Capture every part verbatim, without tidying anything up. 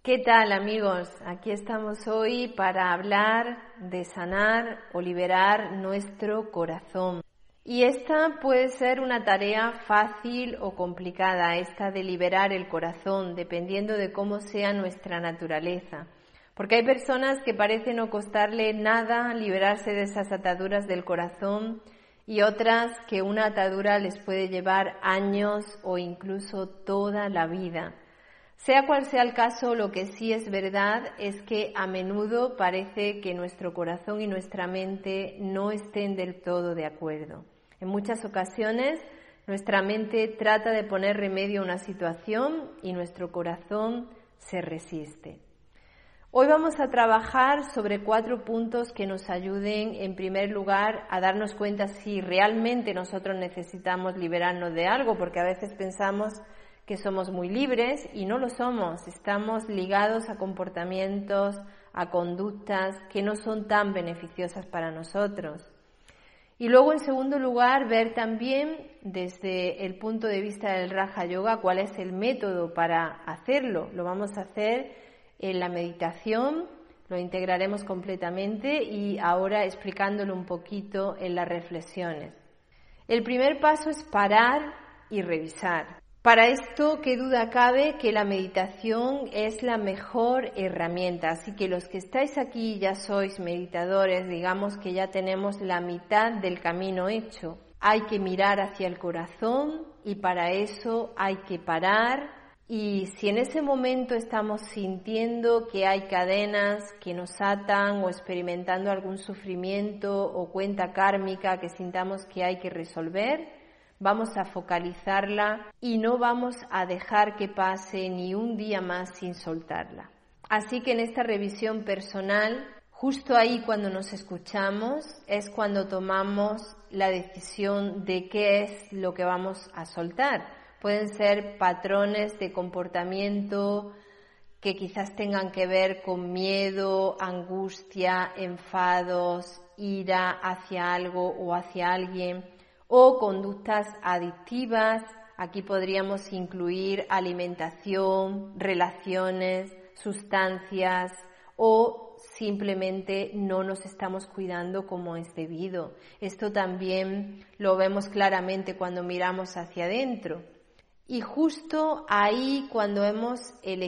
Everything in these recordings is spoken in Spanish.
¿Qué tal, amigos? Aquí estamos hoy para hablar de sanar o liberar nuestro corazón. Y esta puede ser una tarea fácil o complicada, esta de liberar el corazón, dependiendo de cómo sea nuestra naturaleza. Porque hay personas que parece no costarle nada liberarse de esas ataduras del corazón y otras que una atadura les puede llevar años o incluso toda la vida. Sea cual sea el caso, lo que sí es verdad es que a menudo parece que nuestro corazón y nuestra mente no estén del todo de acuerdo. En muchas ocasiones nuestra mente trata de poner remedio a una situación y nuestro corazón se resiste. Hoy vamos a trabajar sobre cuatro puntos que nos ayuden, en primer lugar, a darnos cuenta si realmente nosotros necesitamos liberarnos de algo, porque a veces pensamos que somos muy libres y no lo somos. Estamos ligados a comportamientos, a conductas que no son tan beneficiosas para nosotros. Y luego, en segundo lugar, ver también desde el punto de vista del Raja Yoga cuál es el método para hacerlo. Lo vamos a hacer en la meditación, lo integraremos completamente y ahora explicándolo un poquito en las reflexiones. El primer paso es parar y revisar. Para esto, qué duda cabe que la meditación es la mejor herramienta, así que los que estáis aquí ya sois meditadores, digamos que ya tenemos la mitad del camino hecho. Hay que mirar hacia el corazón y para eso hay que parar, y si en ese momento estamos sintiendo que hay cadenas que nos atan o experimentando algún sufrimiento o cuenta kármica que sintamos que hay que resolver, vamos a focalizarla y no vamos a dejar que pase ni un día más sin soltarla. Así que en esta revisión personal, justo ahí cuando nos escuchamos, es cuando tomamos la decisión de qué es lo que vamos a soltar. Pueden ser patrones de comportamiento que quizás tengan que ver con miedo, angustia, enfados, ira hacia algo o hacia alguien, o conductas adictivas. Aquí podríamos incluir alimentación, relaciones, sustancias o simplemente no nos estamos cuidando como es debido. Esto también lo vemos claramente cuando miramos hacia adentro. Y justo ahí, cuando hemos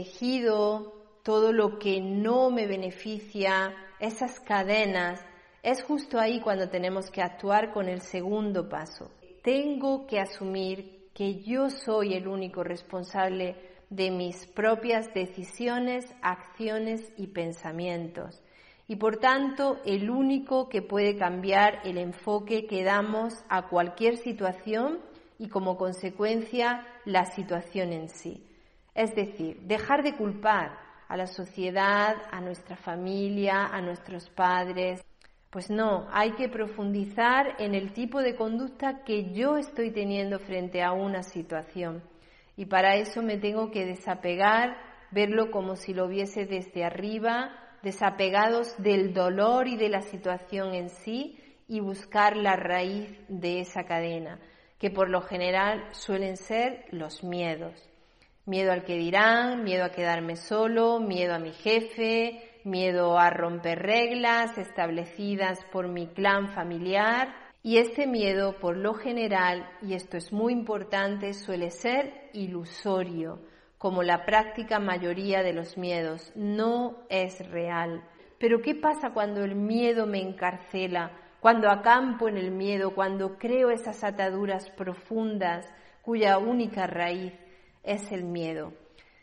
elegido todo lo que no me beneficia, esas cadenas, es justo ahí cuando tenemos que actuar con el segundo paso. Tengo que asumir que yo soy el único responsable de mis propias decisiones, acciones y pensamientos. Y por tanto, el único que puede cambiar el enfoque que damos a cualquier situación y como consecuencia la situación en sí. Es decir, dejar de culpar a la sociedad, a nuestra familia, a nuestros padres. Pues no, hay que profundizar en el tipo de conducta que yo estoy teniendo frente a una situación. Y para eso me tengo que desapegar, verlo como si lo viese desde arriba, desapegados del dolor y de la situación en sí y buscar la raíz de esa cadena, que por lo general suelen ser los miedos. Miedo al que dirán, miedo a quedarme solo, miedo a mi jefe, miedo a romper reglas establecidas por mi clan familiar. Y este miedo, por lo general, y esto es muy importante, suele ser ilusorio, como la práctica mayoría de los miedos. No es real. Pero ¿qué pasa cuando el miedo me encarcela? Cuando acampo en el miedo, cuando creo esas ataduras profundas cuya única raíz es el miedo.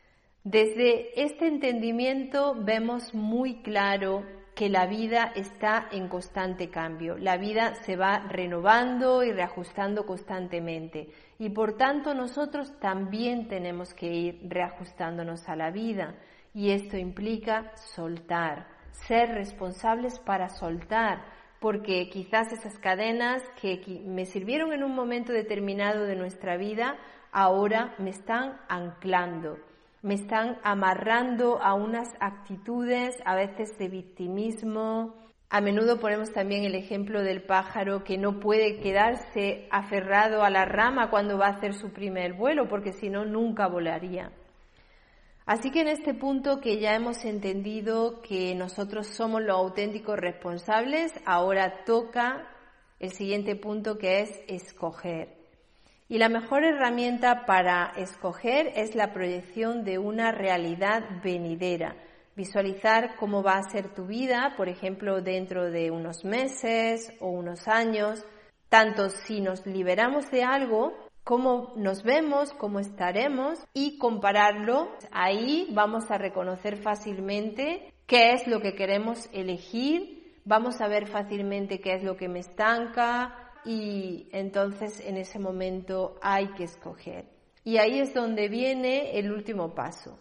Desde este entendimiento vemos muy claro que la vida está en constante cambio. La vida se va renovando y reajustando constantemente y por tanto nosotros también tenemos que ir reajustándonos a la vida y esto implica soltar, ser responsables para soltar. Porque quizás esas cadenas que me sirvieron en un momento determinado de nuestra vida, ahora me están anclando, me están amarrando a unas actitudes a veces de victimismo. A menudo ponemos también el ejemplo del pájaro que no puede quedarse aferrado a la rama cuando va a hacer su primer vuelo, porque si no, nunca volaría. Así que en este punto que ya hemos entendido que nosotros somos los auténticos responsables, ahora toca el siguiente punto, que es escoger. Y la mejor herramienta para escoger es la proyección de una realidad venidera. Visualizar cómo va a ser tu vida, por ejemplo, dentro de unos meses o unos años. Tanto si nos liberamos de algo, cómo nos vemos, cómo estaremos, y compararlo. Ahí vamos a reconocer fácilmente qué es lo que queremos elegir, vamos a ver fácilmente qué es lo que me estanca, y entonces en ese momento hay que escoger. Y ahí es donde viene el último paso,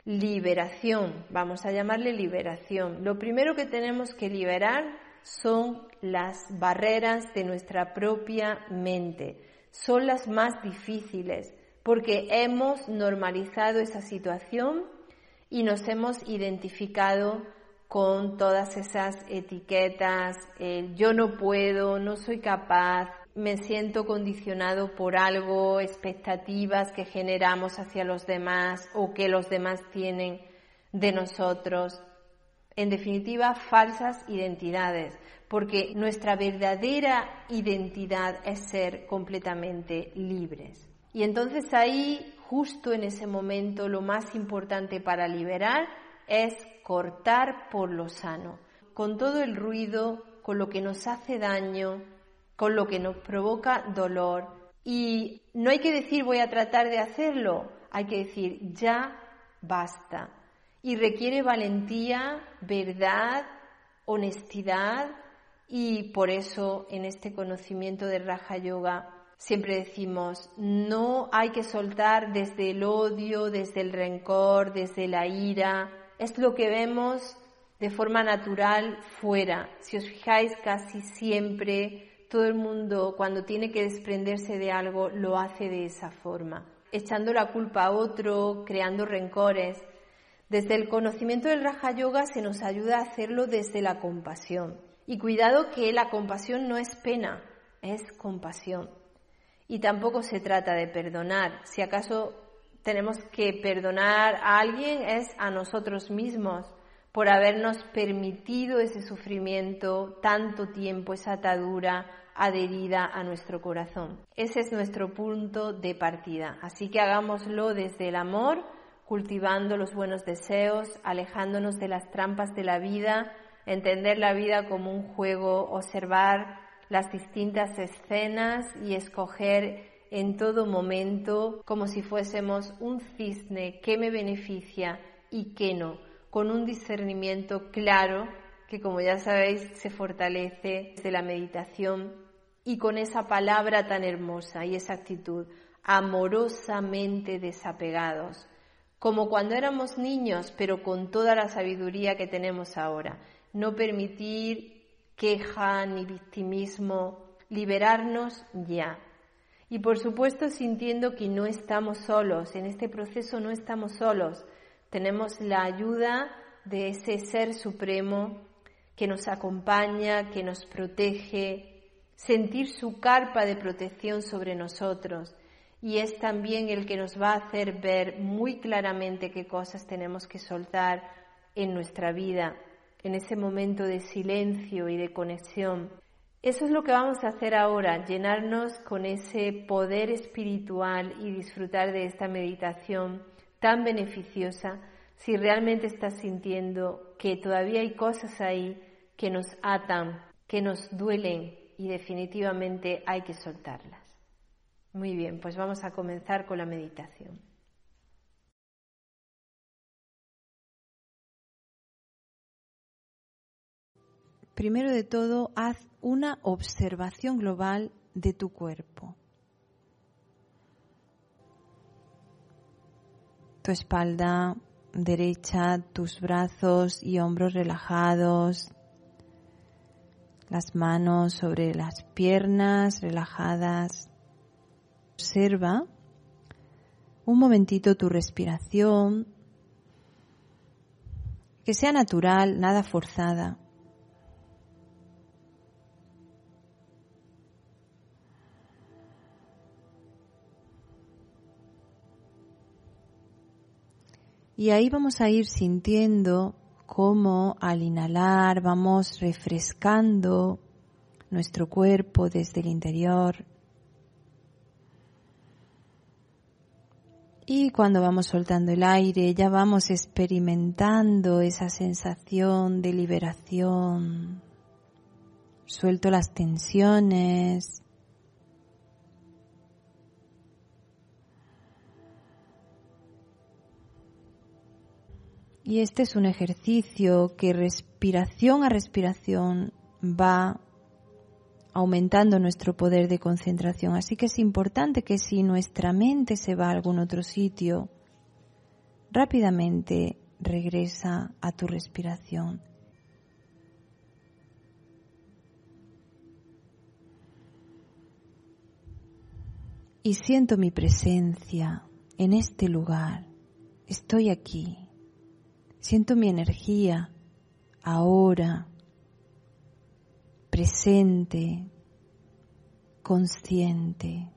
liberación, vamos a llamarle liberación. Lo primero que tenemos que liberar son las barreras de nuestra propia mente. Son las más difíciles porque hemos normalizado esa situación y nos hemos identificado con todas esas etiquetas, el yo no puedo, no soy capaz, me siento condicionado por algo, expectativas que generamos hacia los demás o que los demás tienen de nosotros. En definitiva, falsas identidades, porque nuestra verdadera identidad es ser completamente libres. Y entonces ahí, justo en ese momento, lo más importante para liberar es cortar por lo sano, con todo el ruido, con lo que nos hace daño, con lo que nos provoca dolor. Y no hay que decir voy a tratar de hacerlo, hay que decir ya basta. Y requiere valentía, verdad, honestidad, y por eso en este conocimiento de Raja Yoga siempre decimos no hay que soltar desde el odio, desde el rencor, desde la ira. Es lo que vemos de forma natural fuera. Si os fijáis, casi siempre todo el mundo cuando tiene que desprenderse de algo lo hace de esa forma, echando la culpa a otro, creando rencores. Desde el conocimiento del Raja Yoga se nos ayuda a hacerlo desde la compasión. Y cuidado que la compasión no es pena, es compasión. Y tampoco se trata de perdonar. Si acaso tenemos que perdonar a alguien es a nosotros mismos por habernos permitido ese sufrimiento tanto tiempo, esa atadura adherida a nuestro corazón. Ese es nuestro punto de partida. Así que hagámoslo desde el amor, cultivando los buenos deseos, alejándonos de las trampas de la vida, entender la vida como un juego, observar las distintas escenas y escoger en todo momento como si fuésemos un cisne qué me beneficia y qué no, con un discernimiento claro que, como ya sabéis, se fortalece desde la meditación y con esa palabra tan hermosa y esa actitud, amorosamente desapegados, como cuando éramos niños, pero con toda la sabiduría que tenemos ahora. No permitir queja ni victimismo, liberarnos ya. Y por supuesto sintiendo que no estamos solos, en este proceso no estamos solos. Tenemos la ayuda de ese Ser Supremo que nos acompaña, que nos protege, sentir su carpa de protección sobre nosotros. Y es también el que nos va a hacer ver muy claramente qué cosas tenemos que soltar en nuestra vida, en ese momento de silencio y de conexión. Eso es lo que vamos a hacer ahora, llenarnos con ese poder espiritual y disfrutar de esta meditación tan beneficiosa si realmente estás sintiendo que todavía hay cosas ahí que nos atan, que nos duelen y definitivamente hay que soltarlas. Muy bien, pues vamos a comenzar con la meditación. Primero de todo, haz una observación global de tu cuerpo. Tu espalda derecha, tus brazos y hombros relajados, las manos sobre las piernas relajadas. Observa un momentito tu respiración, que sea natural, nada forzada. Y ahí vamos a ir sintiendo cómo al inhalar vamos refrescando nuestro cuerpo desde el interior. Y cuando vamos soltando el aire, ya vamos experimentando esa sensación de liberación. Suelto las tensiones. Y este es un ejercicio que respiración a respiración va aumentando nuestro poder de concentración. Así que es importante que si nuestra mente se va a algún otro sitio, rápidamente regresa a tu respiración. Y siento mi presencia en este lugar. Estoy aquí. Siento mi energía ahora, presente, consciente.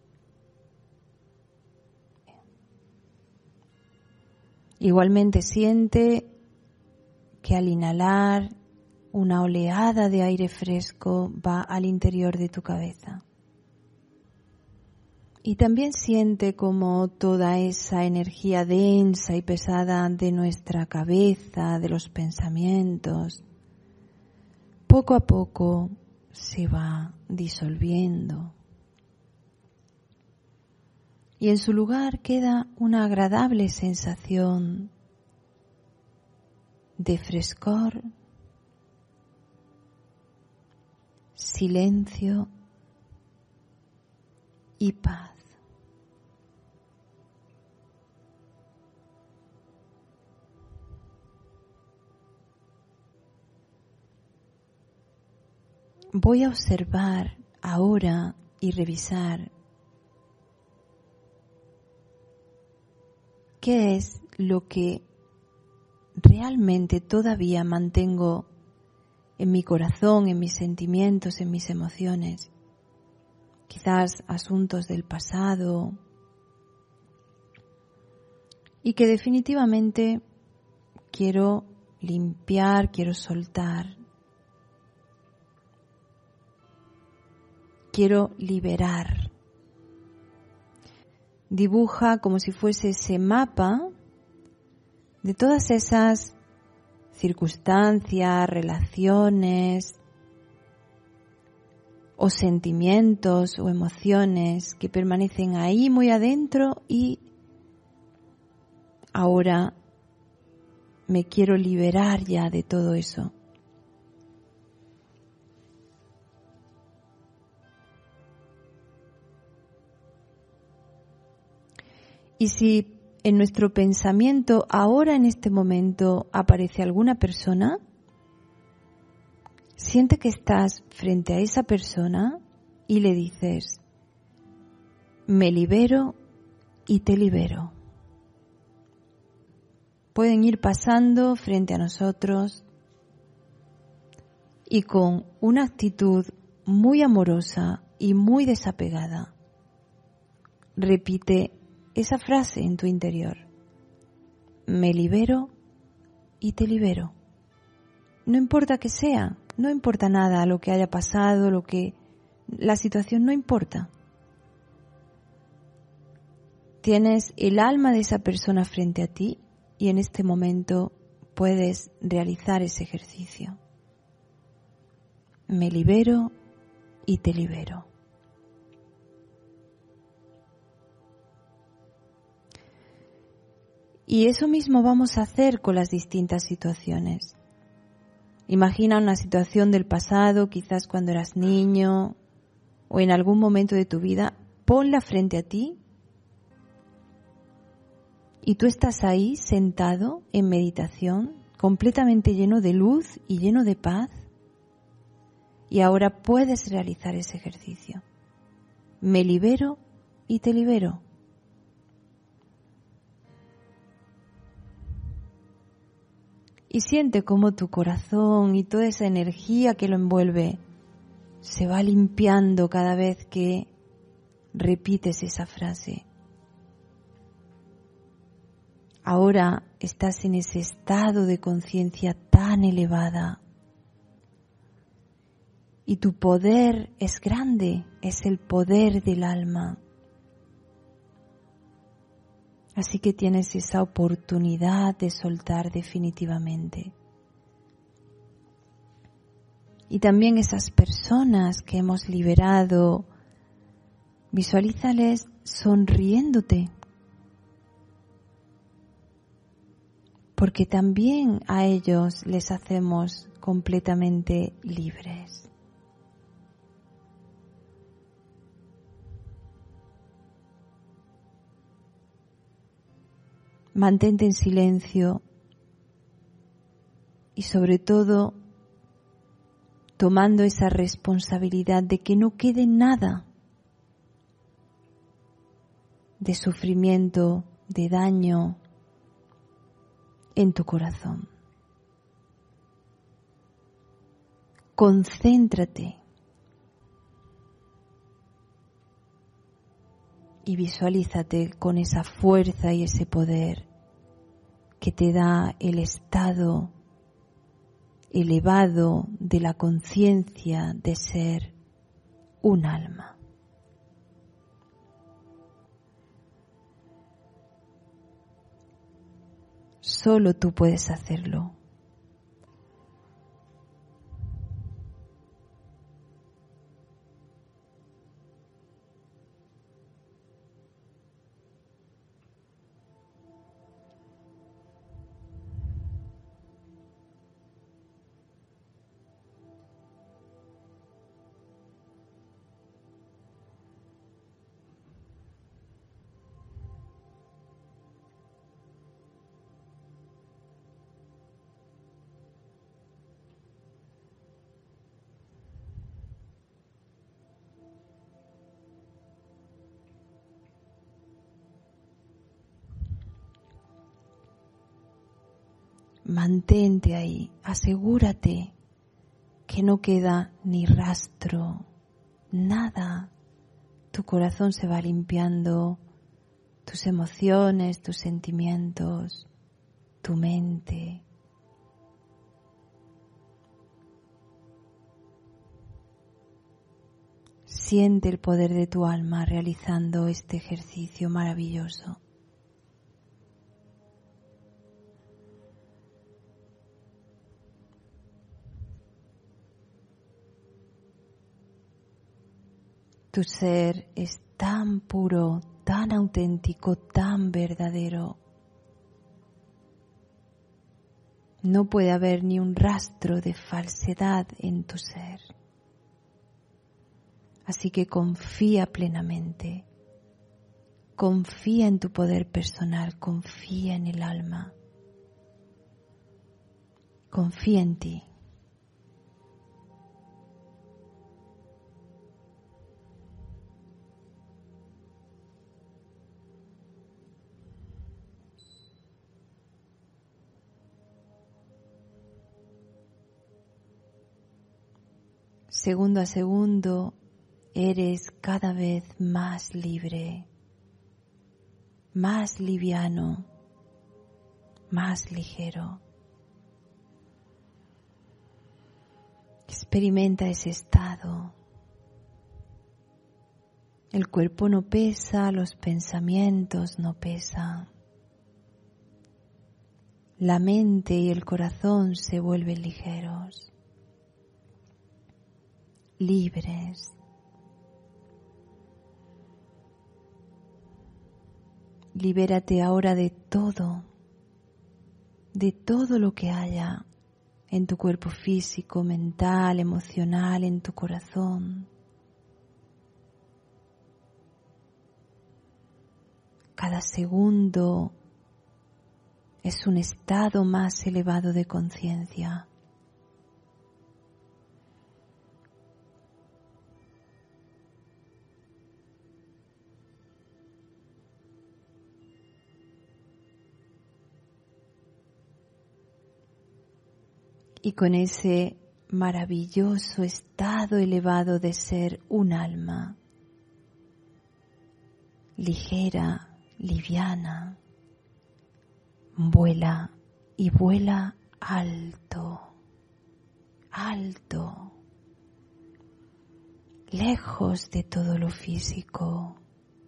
Igualmente siente que al inhalar una oleada de aire fresco va al interior de tu cabeza. Y también siente como toda esa energía densa y pesada de nuestra cabeza, de los pensamientos, poco a poco se va disolviendo. Y en su lugar queda una agradable sensación de frescor, silencio y paz. Voy a observar ahora y revisar qué es lo que realmente todavía mantengo en mi corazón, en mis sentimientos, en mis emociones. Quizás asuntos del pasado y que definitivamente quiero limpiar, quiero soltar. Quiero liberar. Dibuja como si fuese ese mapa de todas esas circunstancias, relaciones o sentimientos o emociones que permanecen ahí muy adentro y ahora me quiero liberar ya de todo eso. Y si en nuestro pensamiento ahora en este momento aparece alguna persona, siente que estás frente a esa persona y le dices, me libero y te libero. Pueden ir pasando frente a nosotros y con una actitud muy amorosa y muy desapegada, repite esa frase en tu interior. Me libero y te libero. No importa que sea, no importa nada lo que haya pasado, lo que la situación no importa. Tienes el alma de esa persona frente a ti y en este momento puedes realizar ese ejercicio. Me libero y te libero. Y eso mismo vamos a hacer con las distintas situaciones. Imagina una situación del pasado, quizás cuando eras niño o en algún momento de tu vida, ponla frente a ti y tú estás ahí sentado en meditación, completamente lleno de luz y lleno de paz y ahora puedes realizar ese ejercicio. Me libero y te libero. Y siente cómo tu corazón y toda esa energía que lo envuelve se va limpiando cada vez que repites esa frase. Ahora estás en ese estado de conciencia tan elevada y tu poder es grande, es el poder del alma. Así que tienes esa oportunidad de soltar definitivamente. Y también esas personas que hemos liberado, visualízales sonriéndote. Porque también a ellos les hacemos completamente libres. Mantente en silencio y sobre todo tomando esa responsabilidad de que no quede nada de sufrimiento, de daño en tu corazón. Concéntrate y visualízate con esa fuerza y ese poder que te da el estado elevado de la conciencia de ser un alma. Solo tú puedes hacerlo. Mantente ahí, asegúrate que no queda ni rastro, nada. Tu corazón se va limpiando, tus emociones, tus sentimientos, tu mente. Siente el poder de tu alma realizando este ejercicio maravilloso. Tu ser es tan puro, tan auténtico, tan verdadero. No puede haber ni un rastro de falsedad en tu ser. Así que confía plenamente. Confía en tu poder personal, confía en el alma. Confía en ti. Segundo a segundo, eres cada vez más libre, más liviano, más ligero. Experimenta ese estado. El cuerpo no pesa, los pensamientos no pesan. La mente y el corazón se vuelven ligeros. Libres. Libérate ahora de todo, de todo lo que haya en tu cuerpo físico, mental, emocional, en tu corazón. Cada segundo es un estado más elevado de conciencia. Y con ese maravilloso estado elevado de ser un alma, ligera, liviana, vuela y vuela alto, alto, lejos de todo lo físico.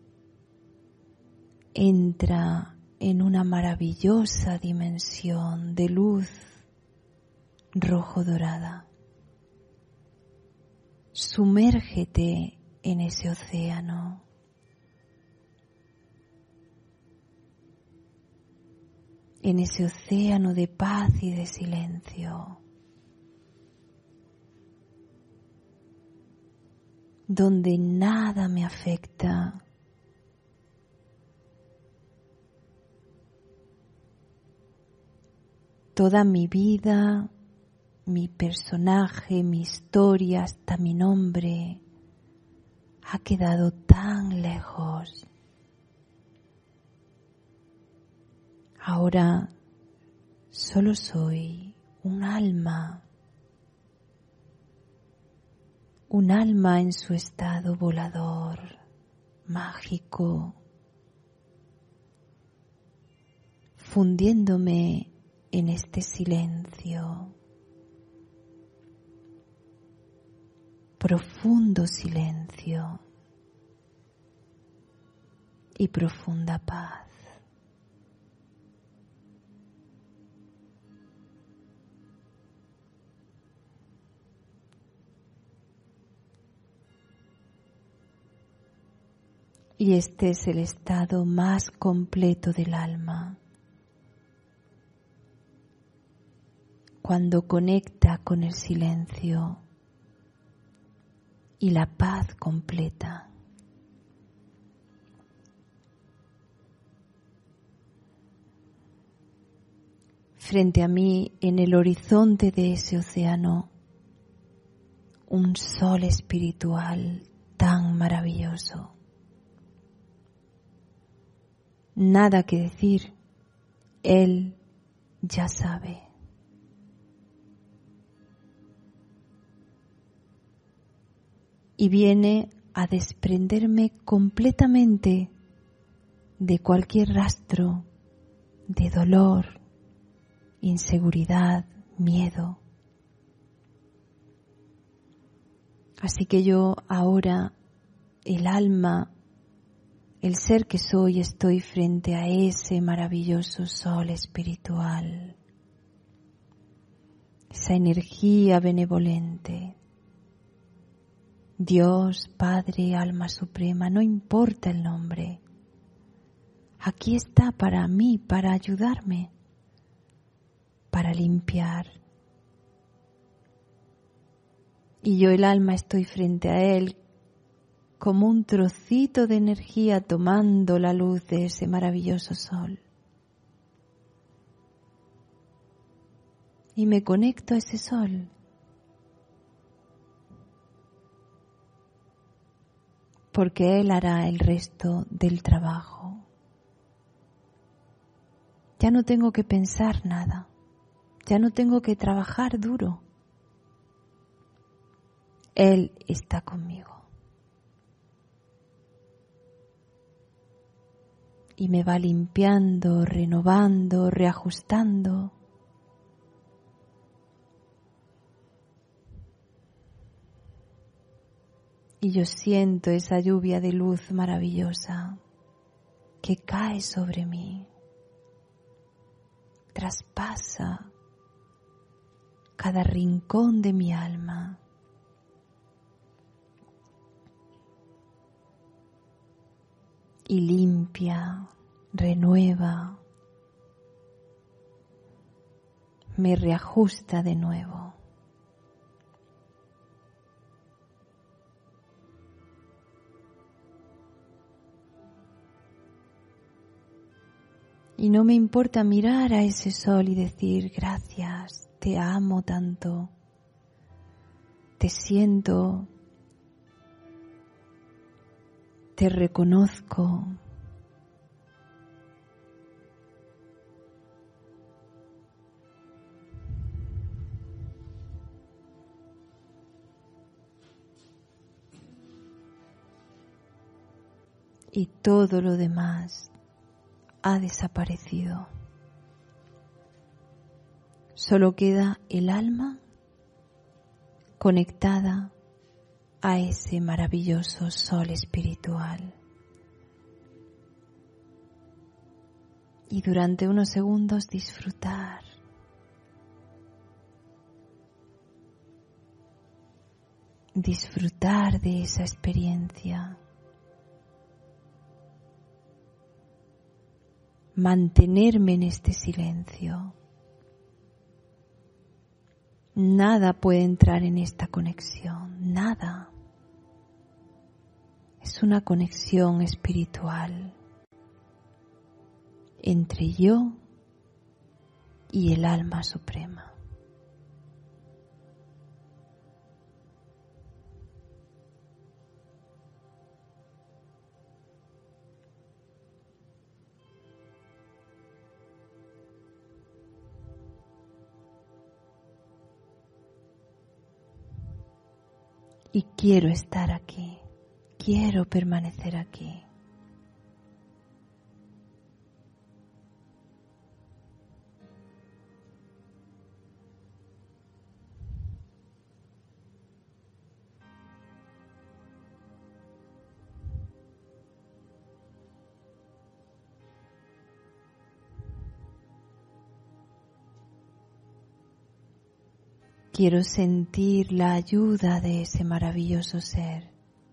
Entra en una maravillosa dimensión de luz rojo dorada. Sumérgete en ese océano. En ese océano de paz y de silencio, donde nada me afecta, toda mi vida, mi personaje, mi historia, hasta mi nombre, ha quedado tan lejos. Ahora solo soy un alma, un alma en su estado volador, mágico, fundiéndome en este silencio, profundo silencio y profunda paz. Y este es el estado más completo del alma, cuando conecta con el silencio y la paz completa. Frente a mí, en el horizonte de ese océano, un sol espiritual tan maravilloso. Nada que decir, Él ya sabe. Y viene a desprenderme completamente de cualquier rastro de dolor, inseguridad, miedo. Así que yo ahora, el alma, el ser que soy, estoy frente a ese maravilloso sol espiritual, esa energía benevolente. Dios, Padre, Alma Suprema, no importa el nombre. Aquí está para mí, para ayudarme, para limpiar. Y yo, el alma, estoy frente a Él como un trocito de energía tomando la luz de ese maravilloso sol. Y me conecto a ese sol. Porque Él hará el resto del trabajo. Ya no tengo que pensar nada. Ya no tengo que trabajar duro. Él está conmigo. Y me va limpiando, renovando, reajustando. Y yo siento esa lluvia de luz maravillosa que cae sobre mí, traspasa cada rincón de mi alma. Y limpia, renueva, me reajusta de nuevo. Y no me importa mirar a ese sol y decir gracias, te amo tanto, te siento, te reconozco. Y todo lo demás ha desaparecido. Solo queda el alma conectada a ese maravilloso sol espiritual. Y durante unos segundos disfrutar. Disfrutar de esa experiencia. Mantenerme en este silencio. Nada puede entrar en esta conexión, nada. Es una conexión espiritual entre yo y el alma suprema. Y quiero estar aquí, quiero permanecer aquí. Quiero sentir la ayuda de ese maravilloso ser.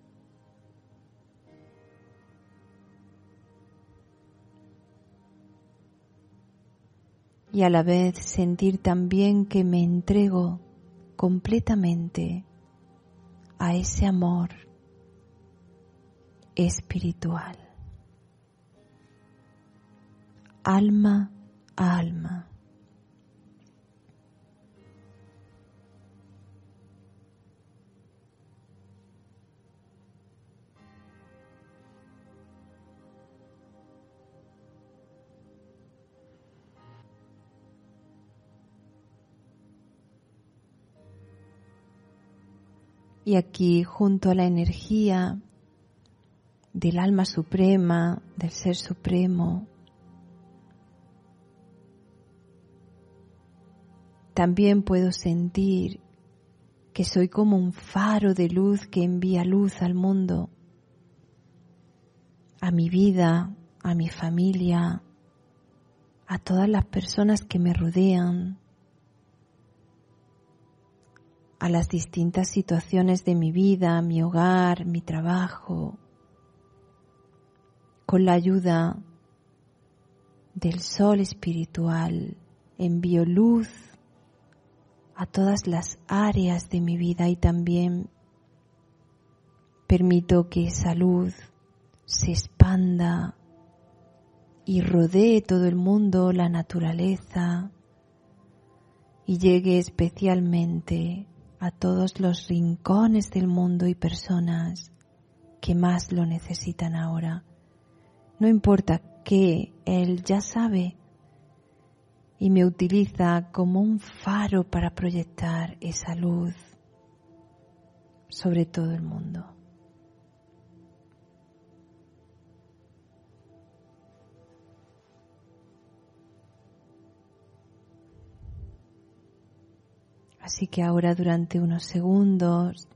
Y a la vez sentir también que me entrego completamente a ese amor espiritual. Alma a alma. Y aquí, junto a la energía del alma suprema, del ser supremo, también puedo sentir que soy como un faro de luz que envía luz al mundo, a mi vida, a mi familia, a todas las personas que me rodean, a las distintas situaciones de mi vida, mi hogar, mi trabajo, con la ayuda del sol espiritual envío luz a todas las áreas de mi vida y también permito que esa luz se expanda y rodee todo el mundo, la naturaleza, y llegue especialmente a todos los rincones del mundo y personas que más lo necesitan ahora. No importa qué, Él ya sabe y me utiliza como un faro para proyectar esa luz sobre todo el mundo. Así que ahora durante unos segundos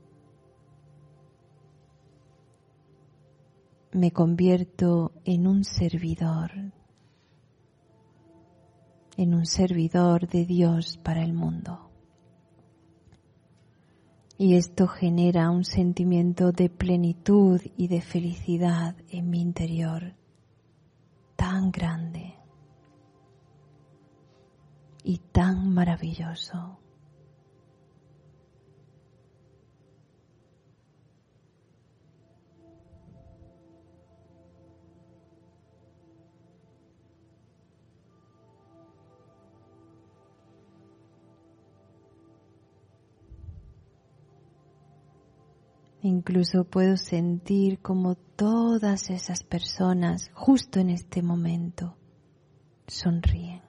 me convierto en un servidor, en un servidor de Dios para el mundo. Y esto genera un sentimiento de plenitud y de felicidad en mi interior tan grande y tan maravilloso. Incluso puedo sentir como todas esas personas justo en este momento sonríen.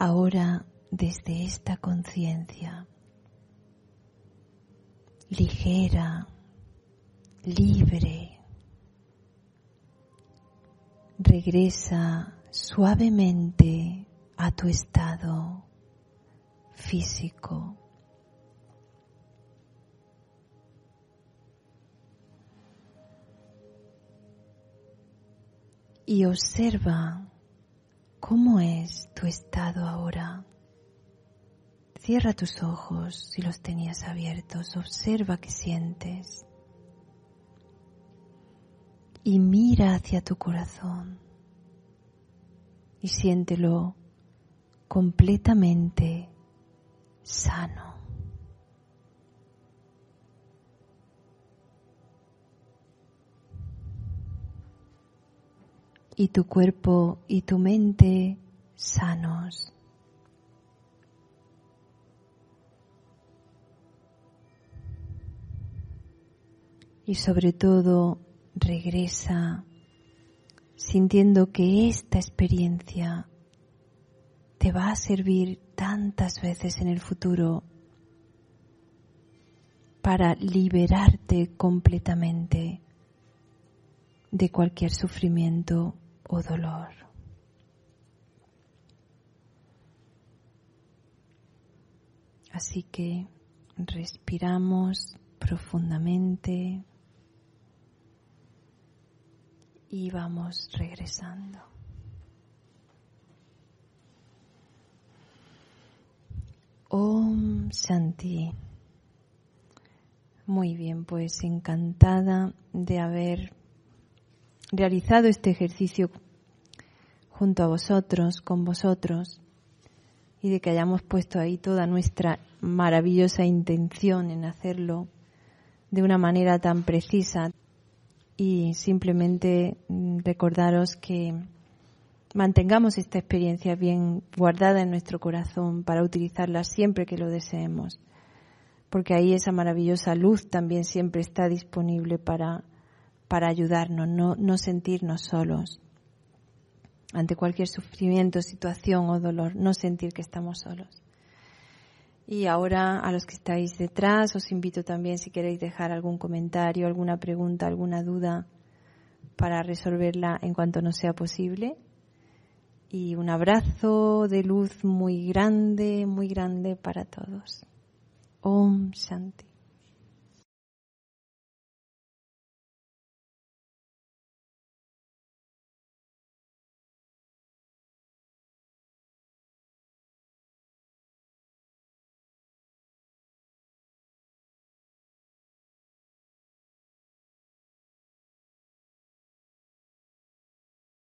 ahora desde esta conciencia ligera, libre, regresa suavemente a tu estado físico. Y observa cómo es tu estado ahora. Cierra tus ojos si los tenías abiertos. Observa qué sientes. Y mira hacia tu corazón. Y siéntelo completamente sano. Y tu cuerpo y tu mente sanos. Y sobre todo, regresa sintiendo que esta experiencia te va a servir tantas veces en el futuro para liberarte completamente de cualquier sufrimiento o dolor. Así que respiramos profundamente y vamos regresando. Om Shanti. Muy bien, pues encantada de haber realizado este ejercicio junto a vosotros, con vosotros, y de que hayamos puesto ahí toda nuestra maravillosa intención en hacerlo de una manera tan precisa. Y simplemente recordaros que mantengamos esta experiencia bien guardada en nuestro corazón para utilizarla siempre que lo deseemos, porque ahí esa maravillosa luz también siempre está disponible para, para ayudarnos, no, no sentirnos solos ante cualquier sufrimiento, situación o dolor, no sentir que estamos solos. Y ahora, a los que estáis detrás, os invito también, si queréis dejar algún comentario, alguna pregunta, alguna duda, para resolverla en cuanto nos sea posible. Y un abrazo de luz muy grande, muy grande para todos. Om Shanti.